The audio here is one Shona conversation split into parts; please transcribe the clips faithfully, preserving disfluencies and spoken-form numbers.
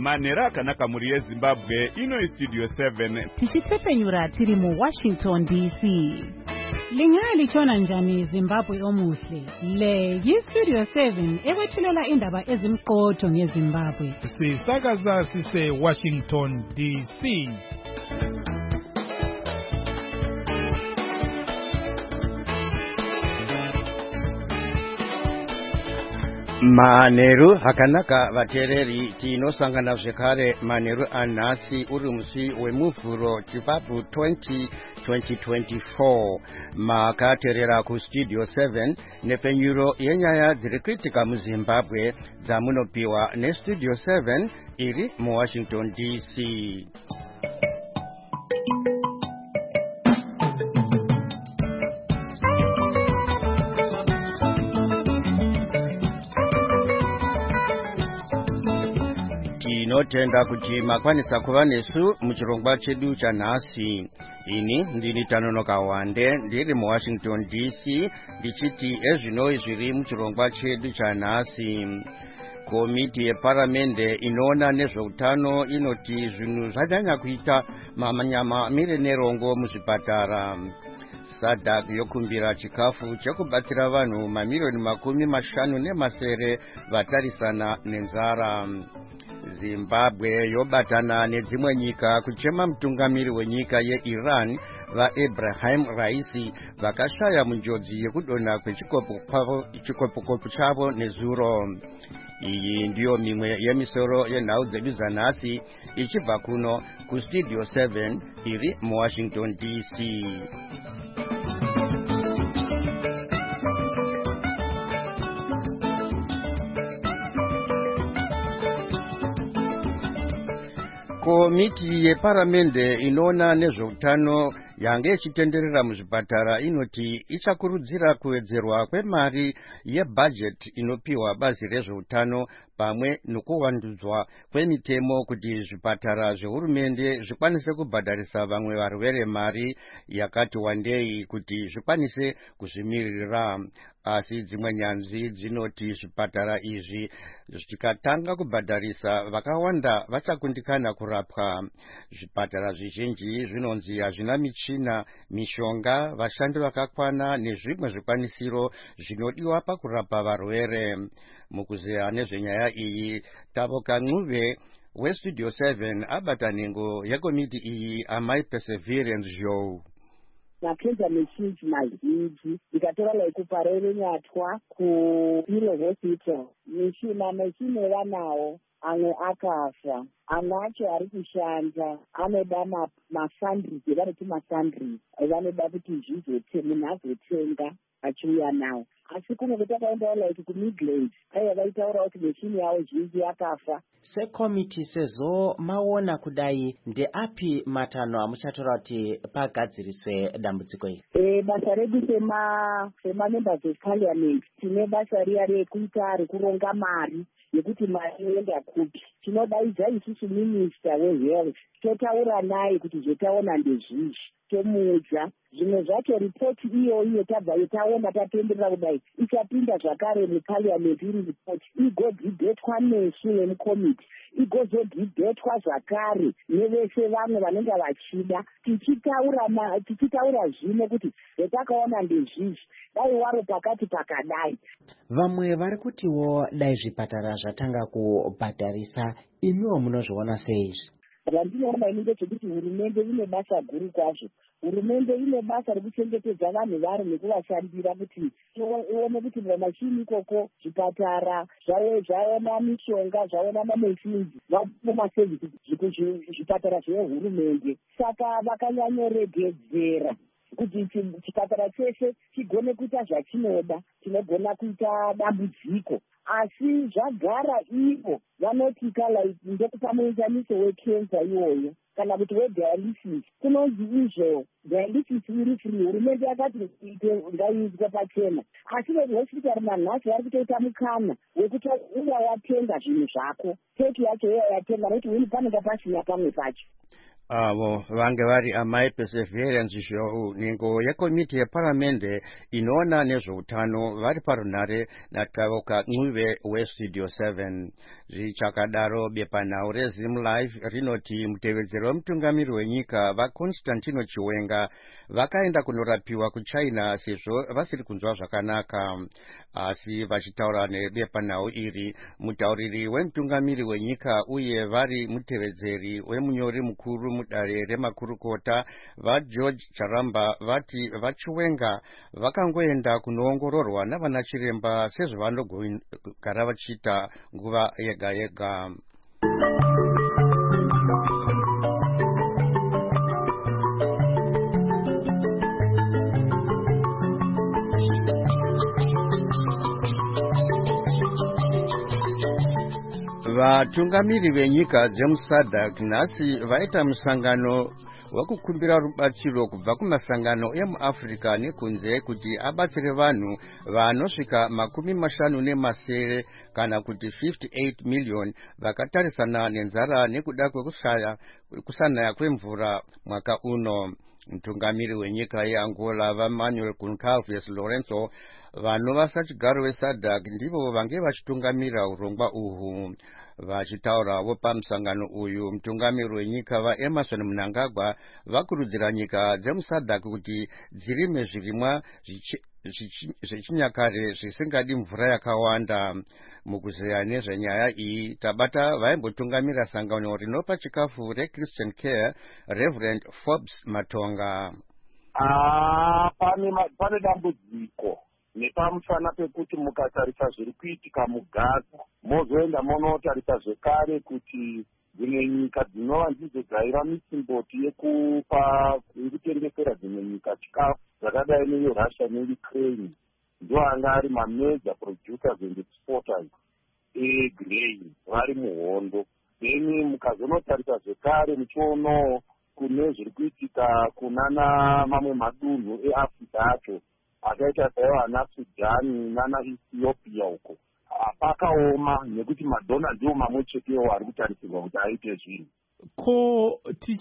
manhero akanaka muri yezimbabwe. Ino studio seven tichitepfenyura tiri mu Washington D C. Lingalitshona njani Zimbabwe omuhle? Le yi-Studio seven ekwethulela indaba ezimqotho ngeZimbabwe. Sisakaza sise Washington D C. Manheru hakanaka vatereri tinosangana zvekare manheru anhasi uri musi wemuvhuro chibhabhu twenty twenty-four makaterera kustudio seven nepfenyuro yenyaya dziri kuitika muZimbabwe dzamunopiwa nestudio seven iri muWashington D C. Tinotenda kuti makwanisa kuva nesu muchirongwa chedu chanhasi. Ini ndini Tanonoka Wande ndiri muWashington D C ndichiti ezvino zviri muchirongwa chedu chanhasi. Komiti yeparamende inoona nezveutano inoti zvinhu zvanyanya kuita mamanyama mire nerongo muzvipatara. Sadak yokumbira chikafu chekubatsira vanhu mamilioni makumi mashanu nemasere vatarisana nenzara. Zimbabwe yobatana nedzimwe nyika kuchema mutungamiri wenyika yeIran vaEbrahim Raisi vakashaya munjodzi yekudonha kwechikopokopo chavo nezuro. Iyi ndiyo mimwe yemisoro yenhau dzedu zanhasi ichibva kuno kustudio seven iri muWashington D C. Komiti yeparamende inoona nezveutano yange ichitenderera muzvipatara inoti ichakurudzira kuwedzerwa kwemari yebudget inopiwa bazi rezveutano pamwe nokuwandudzwa kwemitemo kuti zvipatara zvehurumende zvikwanise kubhadharisa vamwe varwere mari yakati wandei kuti zvikwanise kuzvimirira. Asi dzimwe nyanzvi dzinoti zvipatara izvi zvikatanga kubhadharisa vakawanda vachakundikana kurapwa. Zvipatara zvizhinji zvinonzi hazvina michina, mishonga, vashandi vakakwana nezvimwe zvikwanisiro zvinodiwa pakurapa varwere. Mukuzeya nezvenyaya iyi Tavoka Ncube westudio seven abata nhengo yekomiti iyi amai Perseverance Joe. Makenza machines mazhinji ikatora like kuparere nyatwa kuPilo Hospital mishina machine vanawo amwe akafa amwe acho ari kushanda anoda mafandris evanoti mafandris vanoda kuti zvizote munhu azotenga achiuya nawo. Asi kunenge takaendawo like kuMidlands aiva vaitaura kuti mishini yavo zhinji yakafa. Sekomiti sezvo maona kudai ndeapi matanho amuchatora kuti pagadziriswe dambudziko iri? E, basa redu sema sema members of parliament tine basa riya rekuita rekuronga mari yekuti mari yoenda kupi. Tinodaidza isusu minister wehealth totaura naye kuti zvotaona ndezvizvi tomuudza zvimwe zvacho ripoti iyoyo tabva taona tatenderera kudai ichapinda zvakare muparliament iri ripoti igodhibhetwa nesu nemukomiti igozodhibhetwa zvakare nevese vamwe vanenge vachida tichitaura tichitaura zvino kuti zvatakaona ndezvizvi dai waro pakati pakadai. Vamwe vari kutiwo dai zvipatara zvatanga kubhadharisa, imiwo munozviona seizvi? Randinoona ini ndechekuti hurumende ine basa guru kwazvo. Hurumende ine basa rekuchengetedza vanhu vari nekuvashandira kuti ione kuti machini ikoko zvipatara zvaona mishonga zvaona mamachines vapomasevhisi zvipatara zvehurumende. Saka vakanyanyoregedzera kuti chipatara chese chigone kuita zvachinoda, tinogona kuita dambudziko. Asi zvagara ivo vanotika like ndekupa muenzaniso wekensa iwoyo kana kuti wedialysis kunonzi izvo dialysis iri free. Hurumende yakati ngaiizwe pachena, asi vehospitari manhasi vari kutoita mukana wekuti uya yatenga zvinhu zvako teki yacho iya yatenga nekuti uni panenge pasina pamwe pacho. avo vange vari amai perseverance show ningo yekomiti yeparamende inoona nezveutano vari parunhare natavoka ncuve westudio seven. Zvichakadaro bepanhau rezim live rinoti mutevedzeri wemutungamiri wenyika vaconstantino chiwenga vakaenda kunorapiwa kuchina sezvo vasiri kunzwa zvakanaka. Asi vachitaura nebepanhau iri, mutauriri wemutungamiri wenyika uye vari mutevedzeri wemunyori mukuru mudare remakurukota vageorge charamba vati vachiwenga vakangoenda kunoongororwa navana chiremba sezvavanogara vachiita nguva yega yega. Vatungamiri venyika dzemusadc nhasi vaita musangano wekukumbira rubatsiro kubva kumasangano emuafrica nekunze kuti abatsire vanhu vanosvika makumi mashanu nemasere kana kuti fifty-eight million vakatarisana nenzara nekuda kwekushaya kusanaya kwemvura mwaka uno. Mutungamiri wenyika yeAngola vaManuel Goncalves Lorenzo vanova sachigaro vesadc ndivo vange vachitungamira urongwa uhwu. Vachitaurawo pamusangano uyu, mutungamiri wenyika vaEmerson Mnangagwa vakurudzira nyika dzemusadc kuti dzirime zvirimwa zvechinyakare zvisingadi mvura yakawanda. Mukuzeya nezvenyaya iyi tabata vaimbotungamira sangano rinopa chikafu reChristian Care Reverend Forbes Matonga. Ah, pane pane dambudziko nepamusana pekuti mukatarisa zviri kuitika mugaza mozoenda monotarisa zvekare kuti dzimwe nyika dzinova ndidzo dzaiva misimboti yekupa yekutengesera dzimwe nyika chikafu dzakadai neRussia neUkraine ndo anga ari mamajor producers and exporters egrain vari muhondo. Then mukazonotarisa zvekare muchiono kune zviri kuitika kunana mamwe madunhu eAfrica acho akaita saivana Sudani nana Ethiopia uko pakaoma nekuti madhona ndiwo mamwe chetewo ari kutarisirwa kuti aite zvinhu. Ko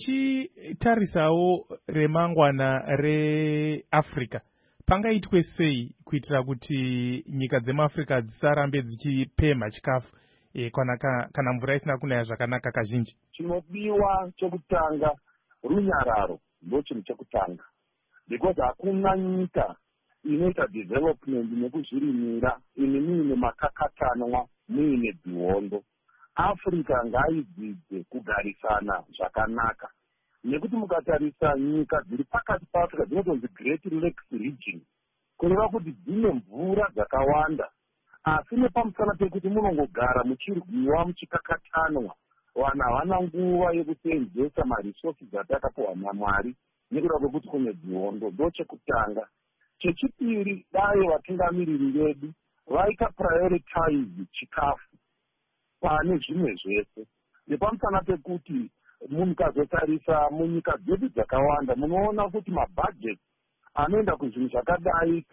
tichitarisawo remangwana reAfrica pangaitwe sei kuitira kuti nyika dzemuAfrica dzisarambe dzichipemha chikafu e, kana, kana mvura isina kunaya zvakanaka kazhinji? Chinodiwa chekutanga runyararo ndo chinhu chekutanga, because hakuna nyika inoita development nekuzvirimira ine muine makakatanwa muine dzihondo. Africa ngaidzidze kugarisana zvakanaka, nekuti mukatarisa nyika dziri pakati paAfrica dzinotonzi Great Lakes region kureva kuti dzine mvura dzakawanda, asi nepamusana pekuti munongogara muchirwiwa muchikakatanwa, vanhu havana nguva yekuseenzesa maresources atakapiwa naMwari nekuda kwekuti kune dzihondo. Ndo chekutanga. Chechipiri, dai vatungamiriri vedu vaika prioritize chikafu pane zvimwe zvese, nepamusana pekuti mukazotarisa munyika dzedu dzakawanda munoona kuti mabudget anoenda kuzvinhu zvakadai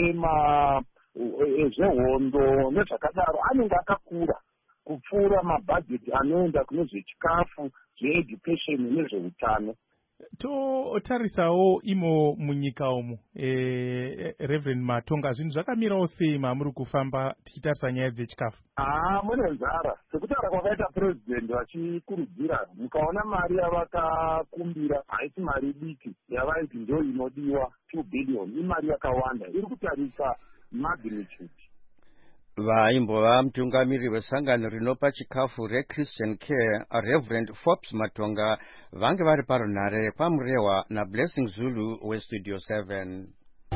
ezvehondo nezvakadaro anenge akakura kupfuura mabudget anoenda kune zvechikafu, zveeducation nezveutano. Totarisawo imo munyika umu e, Reverend Matonga, zvinhu zvakamirawo sei mamuri kufamba tichitarisa nyaya dzechikafu? Ah, mune nzara sekutaura kwakaita president vachikurudzira, mukaona mari yavakakumbira haisi mari diki yavaiti ndo inodiwa two billion, imari yakawanda iri kutarisa magnitude. Vaimbova mutungamiri wesangano rinopa chikafu reChristian Care Reverend Forbes Matonga vange vari parunhare pamurewa naBlessing Zulu westudio seven.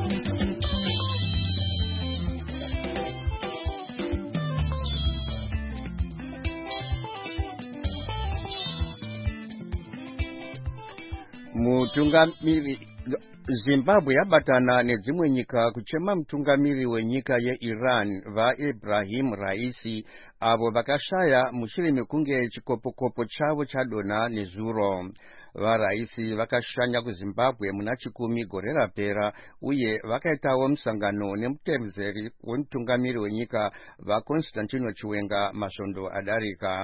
Mutungamiri Zimbabwe yabatana nedzimwe nyika kuchema mutungamiri wenyika yeIran vaIbrahim Raisi avo vakashaya mushure mekunge chikopokopo chavo chadonha nezuro. VaRaisi vakashanya kuZimbabwe muna chikumi gore rapera uye vakaitawo musangano nemutevedzeri wemutungamiri wenyika vaConstantino Chiwenga masvondo adarika.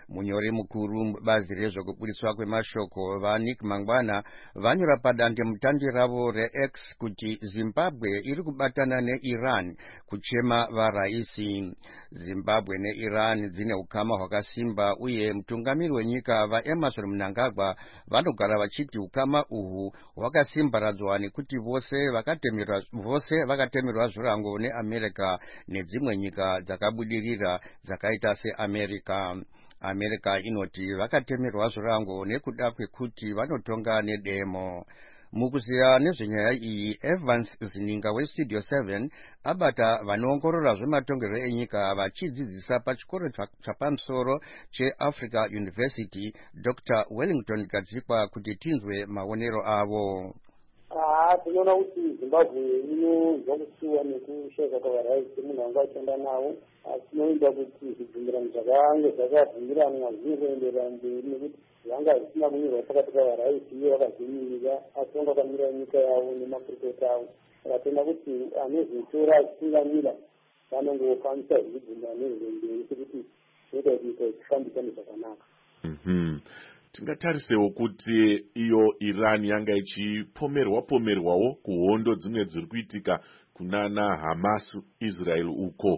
Munyori mukuru bazi rezvekuburiswa kwemashoko vaNick Mangwana vanyora padandemutande ravo reX kuti Zimbabwe iri kubatana neIran kuchema varaisi. Zimbabwe neIran dzine ukama hwakasimba uye mutungamiri wenyika vaEmerson Mnangagwa vanogara vachiti ukama uhu hwakasimbaradzwa nekuti vose vakatemerwa vose vakatemerwa zvirango neAmerica nedzimwe nyika dzakabudirira dzakaita seAmerica. America inoti vakatemerwa zvirango nekuda kwekuti vanotonga nedemo. Mukuziya nezvenyaya iyi, Evans Zininga weStudio seven abata vanoongorora zvematongero enyika vachidzidzisa pachikoro chapamusoro cheAfrica University Doctor Wellington Gadzikwa kuti tinzwe maonero avo. Ah, tinoona kuti Zimbabwe inozwa kusuwa nekusheka kwavaraisi munhu anga achienda nawo, asi tinoenda kuti zvibvumirano zvakanga zvakabvumiranwa zviri kuenderera mberi nekuti zvanga zvisina kunyorwa pakati pavaraisi iyo vakazvimirira, asi vanga vakamira nyika yavo nemakurukota avo. Saka tinoona kuti anozotora achitungamira vanongokwanisa zvibvumirano nezvemberi sekuti zvinoita kuti nyika ichifambisane zvakanaka. Mhm. Tingatarisewo kuti iyo Iran yanga ichipomerwa pomerwawo kuhondo dzimwe dziri kuitika kunana Hamas Israel uko.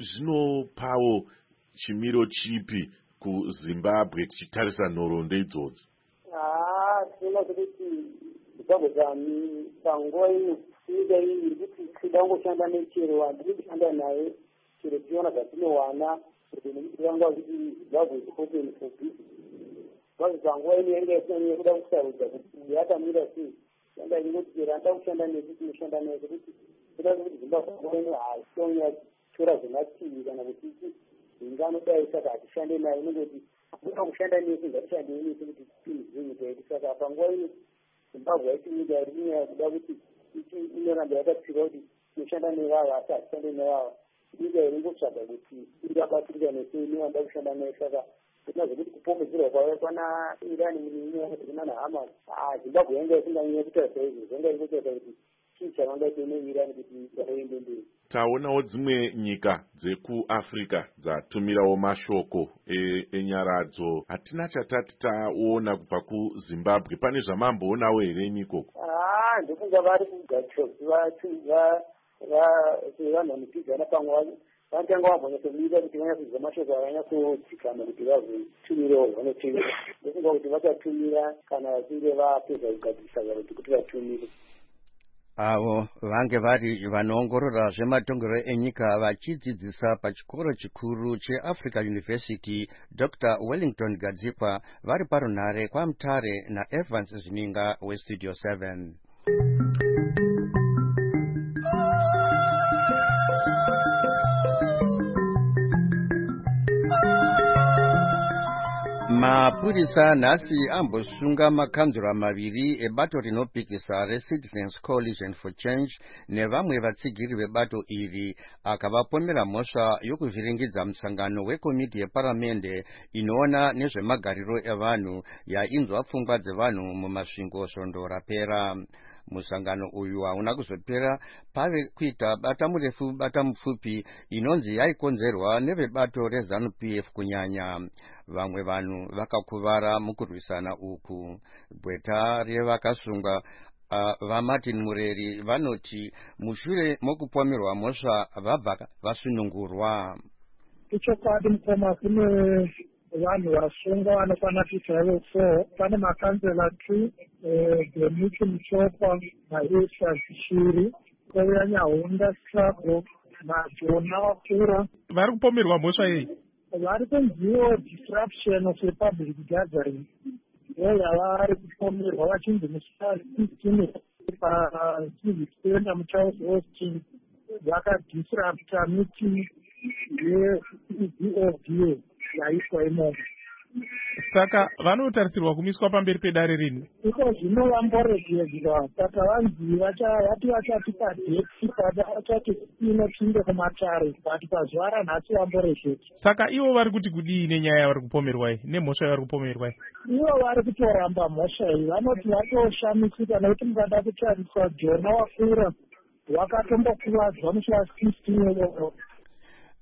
Zvinopawo chimiro chipi kuZimbabwe tichitarisa nhoroondo idzodzi? Ah, tinoona kuti Zimbabwe panguva ino nyika iyi iri kuti kuda kungoshanda nechero handiri kushanda naye chero tichiona zvatinowana kuti nekuti vanga kuti Zimbabwe is open for business. Basi panguva ino yanga isina kuda kusarudza kuti yakamira sei, yanga ingoti chero anda kushanda nekuti tinoshanda naye kuti kuda kuti Zimbabwe panguva ino haitonya tora zvemativi kana kuti inganodai saka hatishande naye inongoti kuda kushanda nese ngatishande nese kuti tinzwe nyika yedu. Saka panguva ino Zimbabwe yaiti nyika iri kunyaya kuda kuti inoramba yakatsiva kuti tinoshanda nevava asi hatishande nevava. Nyika iri ngotsvaga kuti ingabatirika nesei nevandaa kushanda naye. Saka zvekuti kupomedzerwa kwavo kwana Iran kuti kunana Hamas, Zimbabwe yanga isinganyanya kutarisa izvo, zvanga ingotarisa kuti chii chavangaita neIran kuti vaende mberi. Taonawo dzimwe nyika dzekuAfrica dzatumirawo mashoko enyaradzo. Hatina chatati taona kubva kuZimbabwe. Pane zvamamboonawo here nikoko? Ah, ndofunga vari kugadzirwa vanhu vanopigana pamwe vatanga vambonyatsomira kuti vanyatsoziva mashoko avanyatsodzikama kuti vazotumirawo vanotumira. Ndofunga kuti vachatumira kana vachinge vapedza kugadzirisa kuti kuti vatumire. Avo vange vari vanoongorora zvematongero enyika vachidzidzisa pachikoro chikuru cheAfrica University Doctor Wellington Gadzikwa vari parunhare kwaMutare naEvans Zininga weStudio seven. Mapurisa nhasi ambosunga makanzura maviri ebato rinopikisa reCitizens Coalition for Change nevamwe vatsigiri vebato iri akavapomera mhosva yokuvhiringidza musangano wekomiti yeparamende inoona nezvemagariro evanhu yainzwa pfungwa dzevanhu mumasvingo svondo rapera. Musangano uyu hauna kuzopera pave kuita bata murefu bata mupfupi inonzi yaikonzerwa nevebato reZANU-P F kunyanya. Vamwe vanhu vakakuvara mukurwisana uku. Gweta revakasunga uh, vaMartin Mureri vanoti mushure mokupomerwa mhosva vabva vasunungurwa. Ichokwadi mukoma kune vanhu vasungwa vanokwana kuita four. Pane makansela two, Demiki Muchopa naEsa Zishiri, kwauya Nyahunda Struggle naJona Wakura. Vari kupomerwa mhosva yei? Vari kunziwo disruption of a public gathering. Iyo yavari kupomerwa vachinzi musi sixteen pacivic center muCharles Austin vakadisrupta meeting ye-C O D A yaiswa imomo. Saka vanotarisirwa kumiswa pamberi pedare rini? Iko zvino vamboregedzwa, saka vanzi vati vachatipa date pata vachati inopinde kumatare, but pazuva ranhasi vamboregedzwa. Saka ivo vari kuti kudii nenyaya yavari kupomerwa iyi nemhosva yavari kupomerwa iyi? Ivo vari kutoramba mhosva iyi, vanoti vatoshamisika nekuti mukada kutariswa Jona Wakura wakatombokuvadzwa musi wa sixteen.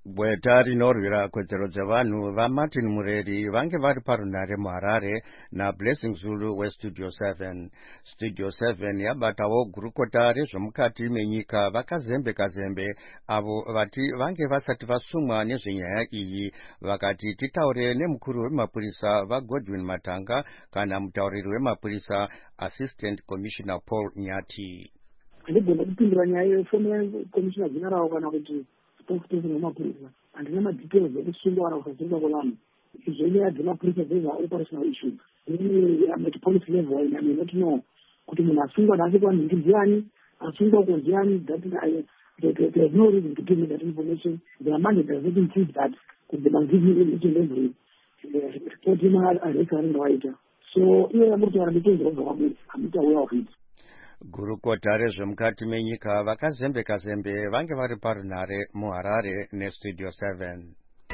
Bweta rinorwira kodzero dzevanhu vaMartin Mureri vange vari parunhare muHarare naBlessing Zulu weStudio seven. Studio seven yabatawo gurukota rezvemukati menyika vakazembe kazembe avo vati vange vasati vasumwa nezvenyaya iyi vakati titaure nemukuru wemapurisa vaGodwin Matanga kana mutauriri wemapurisa Assistant Commissioner Paul Nyati. Handigona kupindura nyaya yefomu Commissioner General kana kuti spokesperson wemapurisa handina madetails ekusungwa kana kusasungwa kwelamu izvo inyaya dzemapurisa dzeza operational issues at police level I may not know kuti munhu asungwa naasikwa nhingi ndiani asungwa uko ndiani that there's no reason to give me that information. Their money does not include that because they must give me each and every report in my arrest writer. So iwe yamuti wanabitenzi wazvakwamuri I'm not aware of it. Gurukota rezvemukati menyika vakazembe kazembe vange vari parunhare muHarare neStudio seven.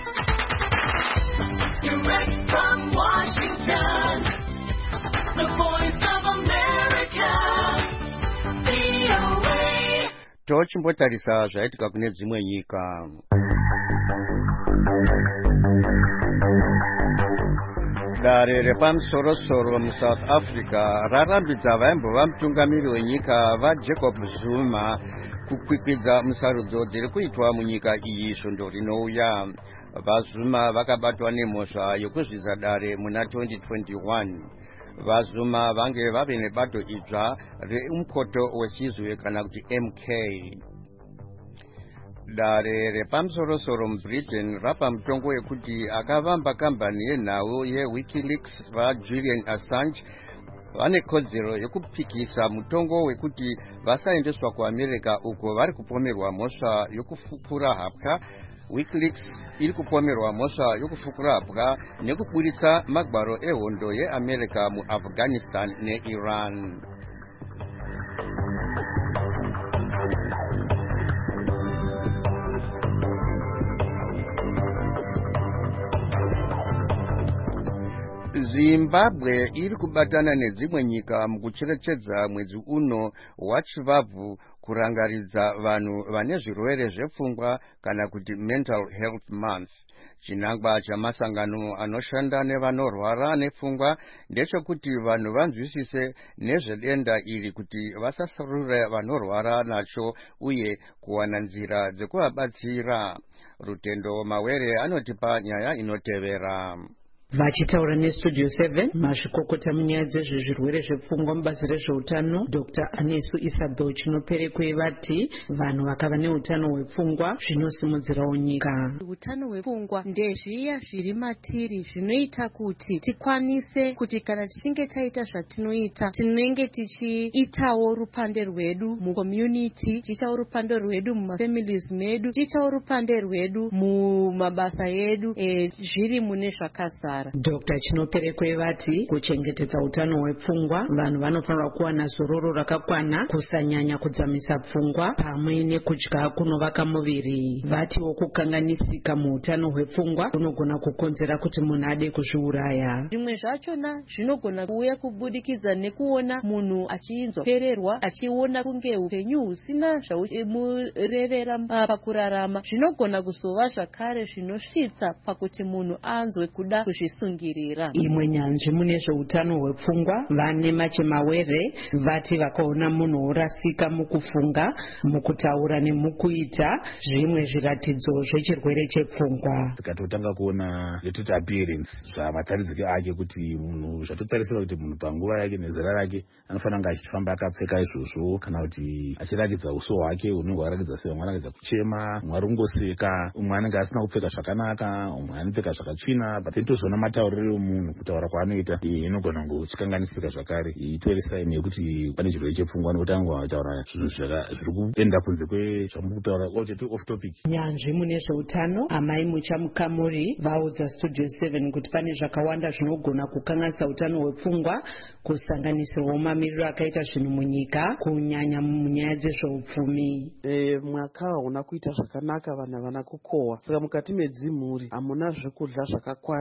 Direct from Washington, the voice of America, V O A. Tochimbotarisa zvaitika kune dzimwe nyika. Dare repamusoro-soro muSouth Africa rarambidza vaimbova mutungamiri wenyika vaJacob Zuma kukwikwidza musarudzo dziri kuitwa munyika iyi svondo rinouya. VaZuma vakabatwa nemhosva yokuzvidza dare muna twenty twenty-one. VaZuma vange vave nebato idzva reumkoto wechizwe kana kuti M K. Dare repamusoro-soro muBritain rapa mutongo wekuti akavamba kambani yenhau yeWikileaks vaJulian Assange vane kodzero yekupikisa mutongo wekuti vasaendeswa kuAmerica uko vari kupomerwa mhosva yokufukura hapwa. WikiLeaks iri kupomerwa mhosva yokufukura hapwa nekuburitsa magwaro ehondo yeAmerica muAfghanistan neIran. Zimbabwe iri kubatana nedzimwe nyika mukucherechedza mwedzi uno wachivabvu kurangaridza vanhu vane zvirwere zvepfungwa kana kuti Mental Health Month. Chinangwa chamasangano anoshanda nevanorwara nepfungwa ndechekuti vanhu vanzwisise nezvedenda iri kuti vasasarure vanorwara nacho uye kuwana nzira dzekuvabatsira. Rutendo Mawere anotipa nyaya inotevera. Vachitaura neStudio seven, mazvikokota munyaya dzezvezvirwere zvepfungwa mubazi rezveutano Doctor Anesu Isabel Chinoperekwe vati vanhu vakava neutano hwepfungwa zvinosimudzirawo nyika. Utano hwepfungwa ndezviya zviri matiri zvinoita kuti tikwanise kuti kana tichinge taita zvatinoita tinenge tichiitawo rupande rwedu mucommunity, tichiitawo rupande rwedu mumafamilies medu, tichiitawo rupande rwedu mumabasa edu e, zviri mune zvakazara. Doctor Chinoperekwe vati kuchengetedza utano hwepfungwa vanhu vanofanira kuwana zororo rakakwana, kusanyanya kudzamisa pfungwa pamwe nekudya kunovaka muviri. Vatiwo kukanganisika muutano hwepfungwa kunogona kukonzera kuti munhu ade kuzviuraya. Zvimwe zvachona zvinogona kuuya kubudikidza nekuona munhu achinzwa achiona kunge upenyu husina zvaumurevera pakurarama. Zvinogona kuzova zvakare zvinosvitsa pakuti munhu anzwe kuda kuzvisungirira. Imwe nyanzvi mune zveutano hwepfungwa vane Machemawere vati vakaona munhu orasika mukufunga, mukutaura nemukuita zvimwe zviratidzo zvechirwere chepfungwa. Tikatotanga kuona yetoti appearance zvamataridzike ake kuti munhu zvatotarisira kuti munhu panguva yake nezera rake anofanira kunge achifamba akapfeka izvozvo kana kuti achiratidza uso hwake hunenge hwaratidza sevamwe vanoratidza kuchema, umwe ari kungoseka, umwe anenge asina kupfeka zvakanaka, umwe anopfeka zvakatsvina. Patinotozoona matauriro emunhu kutaura kwaanoita inogona kungochikanganisika zvakare itori saini yekuti pane chirwere chepfungwa nekuti anenge achitaura zvinhu zviri kuenda kunze kwezvamuri kutaura ocheti off topic. Nyanzvi mune zveutano Amai Muchamukamuri vaudza Studio seven kuti pane zvakawanda zvinogona kukanganisa utano hwepfungwa kusanganisirwa mamiriro akaita zvinhu munyika kunyanya munyaya dzezveupfumi. E, mwaka hauna kuita zvakanaka, vanhu havana kukohwa, saka mukati medzimhuri hamuna zvekudya zvakakwana. Izvi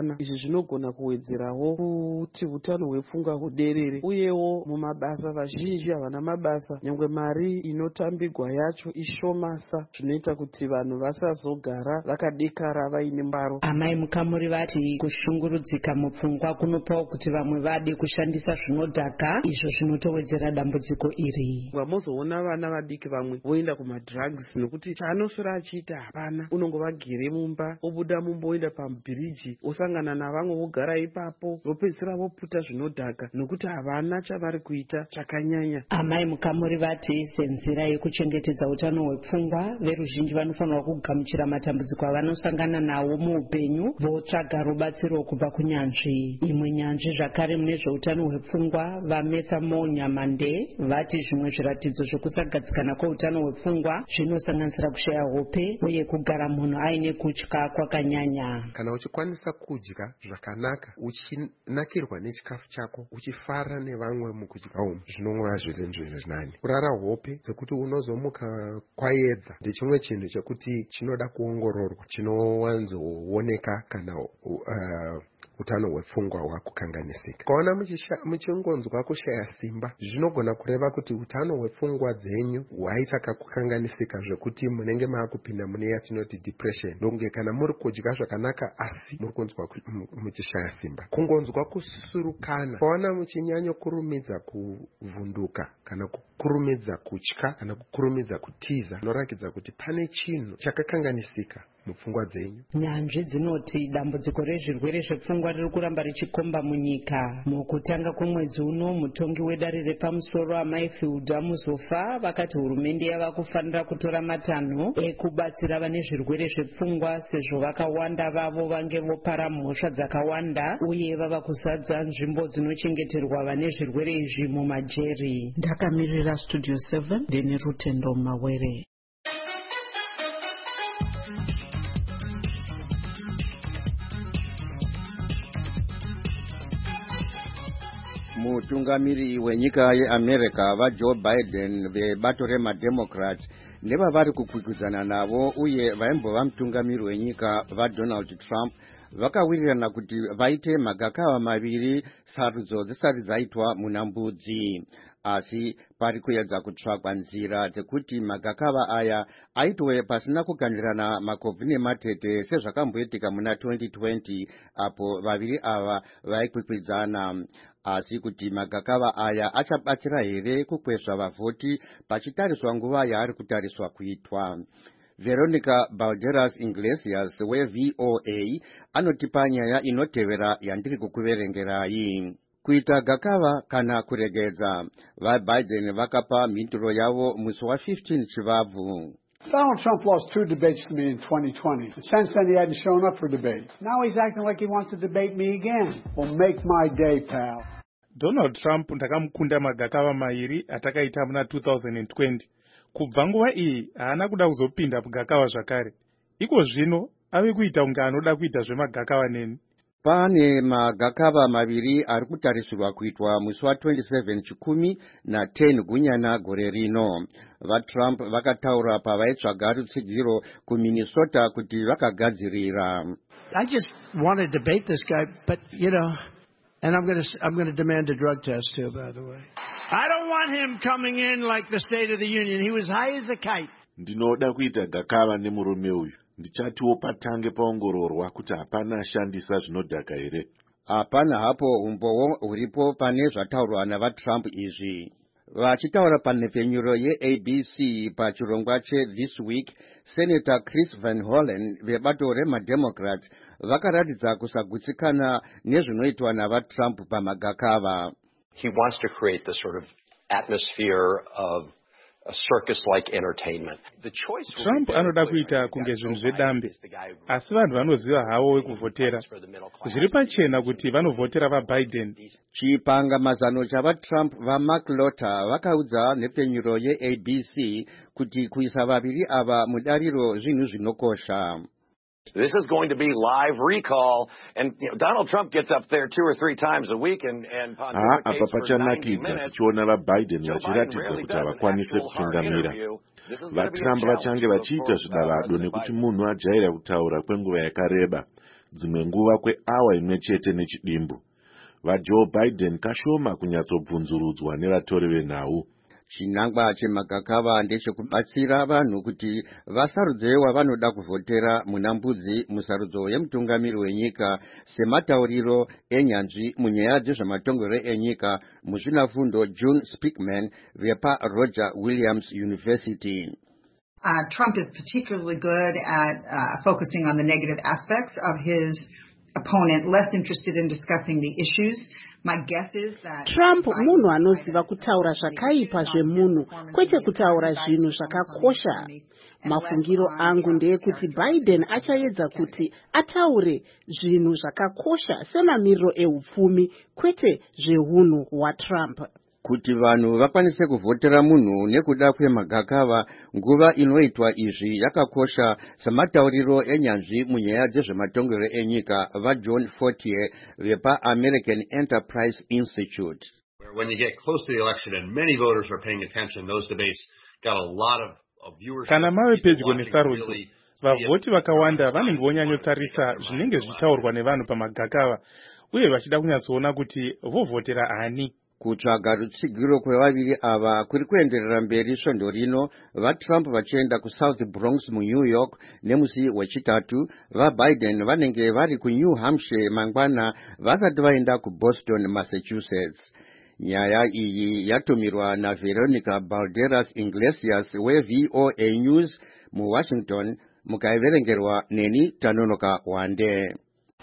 zvinogona kuwedzerawo kuti utano hwepfungwa huderere. Uyewo mumabasa vazhinji havana mabasa, nyangwe mari inotambigwa yacho ishomasa, zvinoita kuti vanhu vasazogara vakadekara vaine mbaro. Amai Mukamuri vati kushungurudzika mupfungwa kunopawo kuti vamwe vade kushandisa zvinodhaka, izvo zvinotowedzera dambudziko iri. Vamozoona vana vadiki vamwe voenda kumadrugs nokuti chaanoswera achiita hapana. Unongova gere mumba, obuda mumba oenda pabhiriji, osangana navamwe vogara ipapo, vopedzisira voputa zvinodhaka nokuti havana chavari kuita chakanyanya. Amai Mukamuri vati senzira yekuchengetedza utano hwepfungwa, veruzhinji vanofanirwa kugamuchira matambudziko avanosangana nawo muupenyu, votsvaga rubatsiro kubva kunyanzvi. Imwe nyanzvi zvakare mune zveutano hwepfungwa, vaMetha Nyamande vati zvimwe zviratidzo zvekusagadzikana kweutano hwepfungwa zvinosanganisira kushaya hope uye kugara munhu aine kutya kwakanyanya. Kana uchikwanisa kudya zvakanaka, uchinakirwa nechikafu chako, uchifara nevamwe mukudya umu, zvinongova zviri zviri nani. Kurara hope dzekuti unozomuka kwaedza ndechimwe chinhu chekuti chinoda kuongororwa, chinowanzooneka kana uh, utano hwepfungwa hwakukanganisika. Kaona muchingonzwa kushaya simba, zvinogona kureva kuti utano hwepfungwa dzenyu hwaita kakukanganisika zvekuti munenge maakupinda mune yatinoti depression. Ndonge kana muri kudya zvakanaka asi muri kunzwa muchishaya simba. Kungonzwa kusurukana, kaona muchinyanya kurumidza kuvhunduka kana kukurumidza kutya kana kukurumidza kutiza, norakidza kuti pane chinhu chakakanganisika mupfungwa dzenyu. Nyanzvi dzinoti dambudziko rezvirwere zvepfungwa riri kuramba richikomba munyika. Mukutanga kwemwedzi uno, mutongi wedare repamusoro aMaifield Muzofa vakati hurumende yava kufanira kutora matanho ekubatsira vane zvirwere zvepfungwa sezvo vakawanda vavo vange vopara mhosva dzakawanda uye vava kuzadza nzvimbo dzinochengeterwa vane zvirwere izvi mumajeri. Ndakamirira Studio seven ndine Rutendo Mawere. Mutungamiri wenyika yeAmerica vaJoe Biden vebato remademocrat nevavari kukwikwidzana navo uye vaimbova mutungamiri wenyika vaDonald Trump vakawirirana kuti vaite magakava maviri sarudzo dzisati dzaitwa muna mbudzi. Asi pari kuedza kutsvakwa nzira dzekuti magakava aya aitwe pasina kugandirana makobvu nematete sezvakamboitika muna twenty twenty apo vaviri ava vaikwikwidzana. Asi kuti magakava aya achabatsira here kukwezva vavhoti pachitariswa nguva yaari kutariswa kuitwa. Veronica Balderas Iglesias we-V O A anotipa nyaya inotevera yandiri kukuverengerai. Kuita gakava kana kuregedza, vaBiden vakapa mhinduro yavo musi wa15 Chivabvu. Donald Trump lost two debates to me in twenty twenty. Since then, he hadn't shown up for debate. Now he's acting like he wants to debate me again. Well, make my day, pal. Donald Trump ndakamukunda magakava mairi atakaita muna two thousand twenty. Kubva nguva iyi haana kuda kuzopinda mugakava zvakare. Iko zvino ave kuita kunge anoda kuita zvemagakava neni. Pane magakava maviri ari kutarisirwa kuitwa musi wa twenty-seven Chikumi na ten Gunyana gore rino. VaTrump vakataura pavaitsvaga rutsigiro kuMinnesota kuti vakagadzirira. I just want to debate this guy, but you know, and I'm going to I'm going to demand a drug test too, by the way. I don't want him coming in like the State of the Union. He was high as a kite. Ndinoda kuita gakava nemurume uyu. Ndichatiwo patange paongororwa kuti hapana ashandisa zvinodhaka here. Hapana hapo umbowo uripo pane zvataurwa navaTrump izvi. Vachitaura panhepfenyuro yeA B C pachirongwa cheThis Week, Senator Chris Van Hollen vebato remademocrats vakaratidza kusagutsikana nezvinoitwa navaTrump pamagakava. He wants to create this sort of atmosphere of a circus-like entertainment. The choice Trump anoda kuita kunge zvinhu zvedambe, asi vanhu vanoziva havo wekuvhotera. Zviri pachena kuti vanovhotera vaBiden. Chipangamazano chavaTrump vaMark Lotter vakaudza nhepfenyuro yeA B C kuti kuisa vaviri ava mudariro zvinhu zvinokosha. This is going to be live recall, and you know, Donald Trump gets up there two or three times a week and, and pontificates for ninety minutes. Tichiona vaBiden vachiratidza kuti havakwanise kutungamira. VaTrump vachange vachiita zvidavado nekuti munhu ajaira kutaura kwenguva yakareba. dzimwe nguva kweawa imwe chete nechidimbu. VaJoe Biden kashoma kunyatsobvunzurudzwa nevatori venhau. Chinangwa chemagakava ndechekubatsira vanhu kuti vasarudze wavanoda kuvhotera muna mbudzi musarudzo yemutungamiri wenyika sematauriro enyanzvi munyaya dzezvematongero enyika muzvinafundo June Speakman vepaRoger Williams University. Uh, Trump is particularly good at uh, focusing on the negative aspects of his opponent, less interested in discussing the issues. My guess is that Trump munhu anoziva kutaura zvakaipa zvemunhu kwete kutaura zvinhu zvakakosha. Mafungiro angu ndeyekuti Biden achaedza kuti ataure zvinhu zvakakosha semamiriro ehupfumi kwete zveunhu hwaTrump. Kuti vanhu vakwanise kuvhotera munhu nekuda kwemagakava, nguva inoitwa izvi yakakosha samatauriro enyanzvi munyaya dzezvematongero enyika vaJohn Fortier vepaAmerican Enterprise Institute. When you get close to the election and many voters are paying attention, those debates got a lot of, of viewership. Kana mave pedyo nesarudzo, vavhoti vakawanda vanenge vonyanyotarisa zvinenge zvichitaurwa nevanhu pamagakava uye vachida kunyatsoona kuti vovhotera ani. Kutsvaga rutsigiro kwevaviri ava kuri kuenderera mberi svondo rino, vaTrump vachienda kuSouth Bronx muNew York nemusi wechitatu, vaBiden vanenge vari kuNew Hampshire mangwana vasati vaenda kuBoston, Massachusetts. Nyaya iyi yatumirwa naVeronica Balderas Iglesias weV O A News muWashington, mukaiverengerwa neni Tanonoka Wande.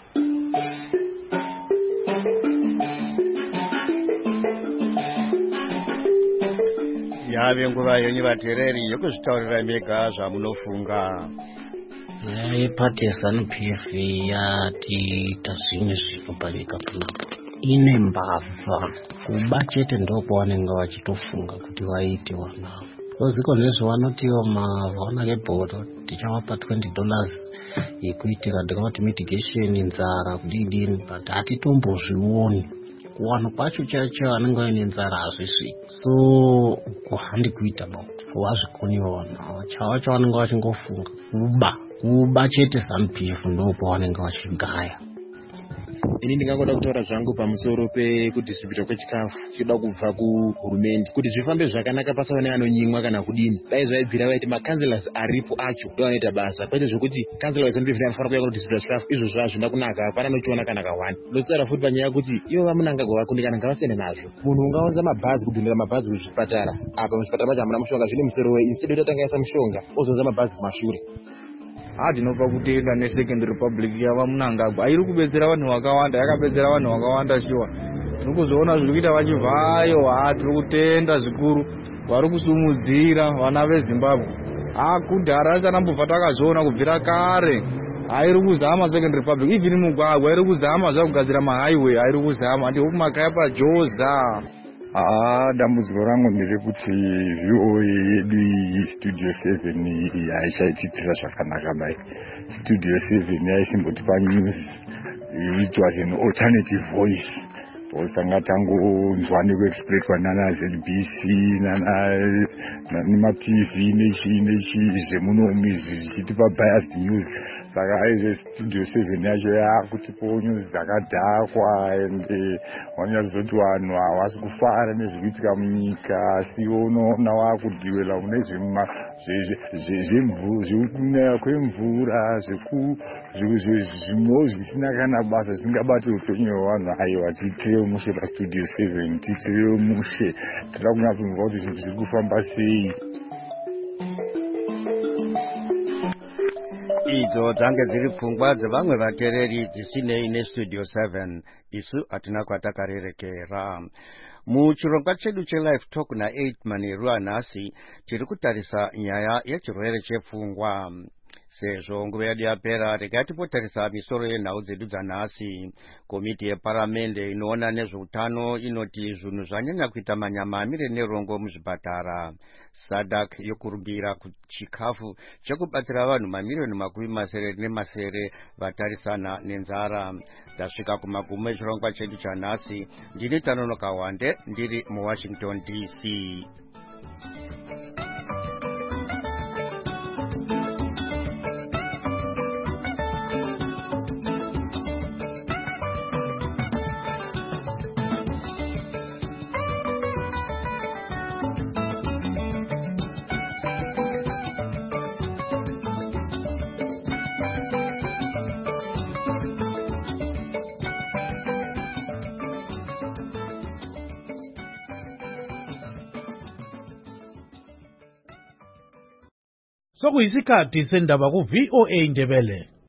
Yave nguva yenyu vateereri yokuzvitaurira mega zvamunofunga. Nyaya yepati yeZANU-P F yatiita zvimwe zvinhu panyika panapo ine mbavha kuba chete ndokwavanenge vachitofunga kuti vaite vanavo. Koziko nezvo vanotiwo mavana kebhoro tichawapa twenty dollars yekuitira ndakavati mitigation nzara kudidini, but hatitombozvioni. Kuwano kwacho chacho vanenge vaine nzara hazvisviki. So kuhandi kuita bauti wazvikoniwa vanhu chava chavanenge vachingofunga kuba kuba chete ZANU-P F ndokwavanenge vachigaya. Ini ndingangoda kutaura zvangu pamusoro pekudhistribhutwa kwechikafu chinoda kubva kuhurumende kuti zvifambe zvakanaka pasava nevanonyimwa kana kudini. Dai zvaibvira vaiti makanselas aripo acho ndo vanoita basa, kwete zvokuti kansela weZANU-P F anofanira kuuya kudhistribhuta chikafu. Izvo zvazvina kunaka, hapana anochiona kana kawani. Ndosara futi panyaya yekuti ivo vamunangagwa vakundikana ngavasiyane nazvo. Munhu ungaunza mabhazi kudhonera mabhazi kuzvipatara, apa muzvipatara macho hamuna mushonga, zvine musoro wei instead yoti atanga mushonga ozounza mabhazi kumashure. Hatinopa kutenda neSecond Republic yava Munangagwa iri kubetsera vanhu vakawanda, yakabetsera vanhu vakawanda shuwa. Tiri kuzoona zviri kuita vachibvayo, ha tiri kutenda zvikuru vari kusumudzira vana veZimbabwe. Ha kudhara asana takazviona kubvira kare. Ha iri kuzama Second Republic, even mugwagwa iri kuzama zvakugadzira mahighway, ha iri kuzama andi hukumakaya paJoza. Ah, dambudziko rangu nderekuti V O A yedu Studio seven haichaititira zvakanaka mai. Studio seven yaisimbotipa news, it was an alternative voice. Posanga tangonzwa nekuexploitwa nana Z B C nana T V nechi nechi zvemunomi zvichitipa biased news. Saka aize Studio seven yacho yakutipo news dzakadhakwa ende wanyazoti vanhu havasi kufara nezvikuitika munyika, asi unoona wakudhiwela mune zvekunaya kwemvura, zvimwewo zvisina kana basa zvisingabati upenyu hwevanhu. Aiwa tiitirewo mushe paStudio seven, tiitirewo mushe, tinoda kunyatsonzwa kuti zvinhu zviri kufamba sei. Idzo dzange dziri pfungwa dzevamwe vateereri dzisinei neStudio seven, isu hatina kwatakarerekera. Muchirongwa chedu cheLive Talk naEight Manheru anhasi tiri kutarisa nyaya yechirwere chepfungwa. Sezvo nguva yedu yapera, regai tipotarisa misoro yenhau dzedu dzanhasi. Komiti yeparamende inoona nezveutano inoti zvinhu zvanyanya kuita manyama amire nerongo muzvipatara. SADC yokurumbira kuchikafu chekubatsira vanhu mamiliyoni makumi masere nemasere vatarisana nenzara. Tasvika kumagumo echirongwa chedu chanhasi. Ndini Tanonoka Wande, ndiri muWashington D C. sokuyisikhathi sendaba ku-V O A Ndebele.